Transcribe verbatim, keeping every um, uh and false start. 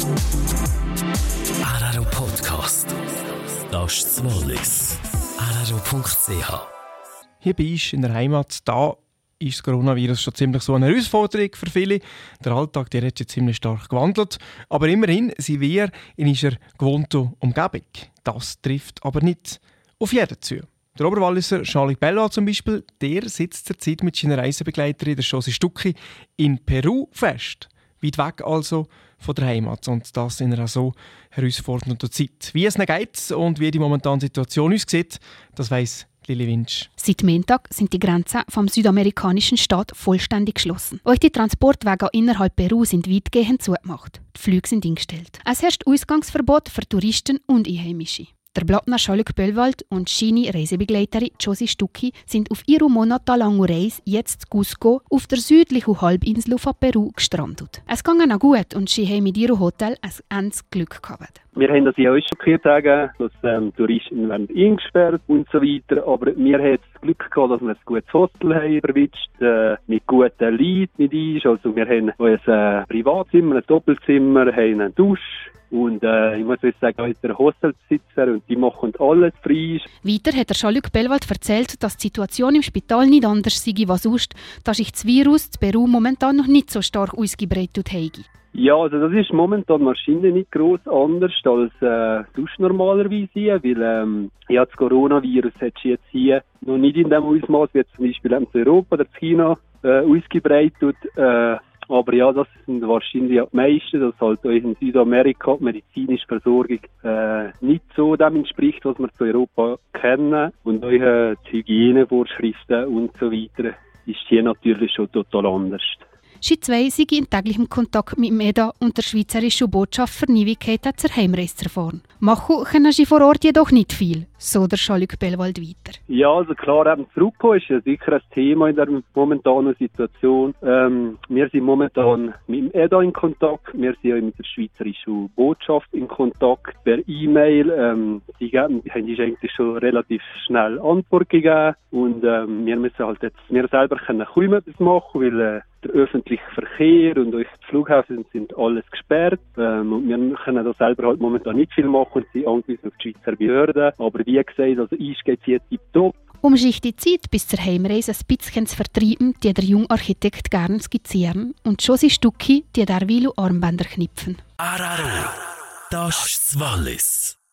Araro Podcast. Das ist das Wallis. araro punkt c h. Hier bei uns in der Heimat, da ist das Coronavirus schon ziemlich so eine Herausforderung für viele. Der Alltag der hat sich ziemlich stark gewandelt. Aber immerhin sind wir in unserer gewohnten Umgebung. Das trifft aber nicht auf jeden zu. Der Oberwalliser Jean-Luc Bellois zum Beispiel, der sitzt zurzeit mit seiner Reisebegleiterin, der Josi Stucki, in Peru fest. Weit weg also von der Heimat. Und das in einer so herausfordernden Zeit. Wie es ihnen geht und wie die momentane Situation aussieht, das weiss Lili Winsch. Seit Montag sind die Grenzen vom südamerikanischen Staat vollständig geschlossen. Auch die Transportwege innerhalb Peru sind weitgehend zugemacht. Die Flüge sind eingestellt. Es herrscht Ausgangsverbot für Touristen und Einheimische. Der Blattner Jean-Luc Belwald und seine Reisebegleiterin Josi Stucki sind auf ihrer monatelangen Reise jetzt in Cusco auf der südlichen Halbinsel von Peru gestrandet. Es ging ihnen gut und sie haben mit ihrem Hotel ein enges Glück gehabt. Wir haben das ja auch schon gehört, sagen, dass ähm, Touristen werden eingesperrt und so weiter. Aber wir haben das Glück gehabt, dass wir ein gutes Hostel haben erwischt, äh, mit guten Leuten mit uns. Also wir haben ein äh, Privatzimmer, ein Doppelzimmer, haben eine Dusche. Und äh, ich muss jetzt sagen, auch der Hostelbesitzer und die machen alles frei. Weiter hat der Jean-Luc Belwald erzählt, dass die Situation im Spital nicht anders sei als sonst, da sich das Virus in Peru momentan noch nicht so stark ausgebreitet habe. Ja, also das ist momentan wahrscheinlich nicht gross anders als äh, sonst normalerweise, weil ähm, ja, das Coronavirus hat sich jetzt hier noch nicht in dem Ausmaß wie zum Beispiel in Europa oder in China äh, ausgebreitet. Äh, Aber ja, das sind wahrscheinlich die meisten, dass halt in Südamerika die medizinische Versorgung äh, nicht so dem entspricht, was wir zu Europa kennen. Und auch äh, die Hygienevorschriften und so weiter ist hier natürlich schon total anders. Sie zwei sind in täglichem Kontakt mit dem E D A und der Schweizerischen Botschaft für Neuigkeiten zur Heimreise zu erfahren. Machen können sie vor Ort jedoch nicht viel, so der Jean-Luc Belwald weiter. Ja, also klar, eben zurückkommen ist ja sicher ein Thema in der momentanen Situation. Ähm, wir sind momentan mit dem E D A in Kontakt, wir sind ja mit der Schweizerischen Botschaft in Kontakt per E-Mail. Ähm, die haben uns eigentlich schon relativ schnell Antwort gegeben und ähm, wir müssen halt jetzt wir selber können kaum etwas machen, weil äh, der öffentliche Verkehr und die Flughäfen sind alles gesperrt. Ähm, und wir können da selber halt momentan nicht viel machen und sind angewiesen auf die Schweizer Behörden. Aber wie gesagt, also uns geht es jetzt tiptop. Um sich die Zeit bis zur Heimreise ein bisschen zu vertreiben, die der junge Architekt gerne skizzieren und Josi Stucki die derweil Armbänder knüpfen. Araro, das ist das Wallis.